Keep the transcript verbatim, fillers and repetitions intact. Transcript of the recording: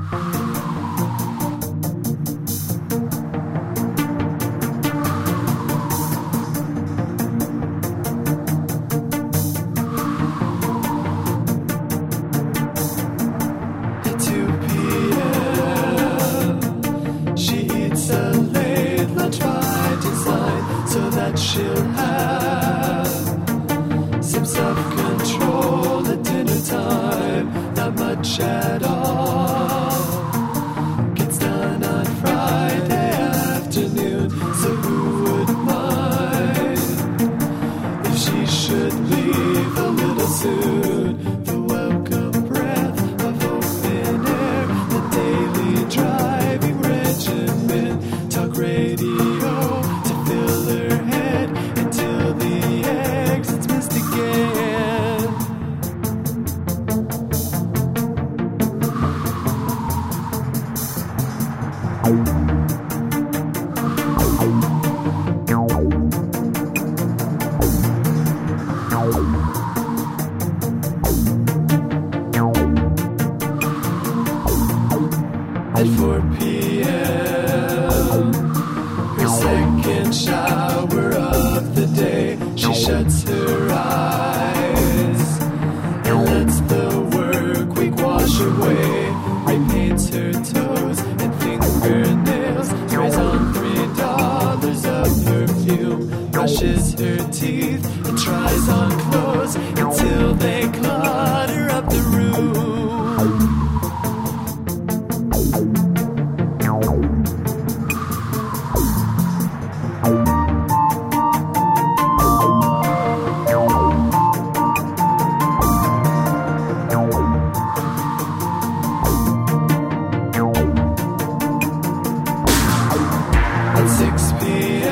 She'll have some self-control at dinner time, not much at all. Gets done on Friday afternoon, so who would mind if she should leave a little soon? The welcome breath of open air, the daily driving regimen, talk radio to fill her head until the exit's missed again. At four p.m. her second shower of the day, she shuts her eyes and lets the work week wash away. Repaints her toes and fingernails, sprays on three dollars of perfume, brushes her teeth and tries on clothes until they clutter up the room. At six p.m.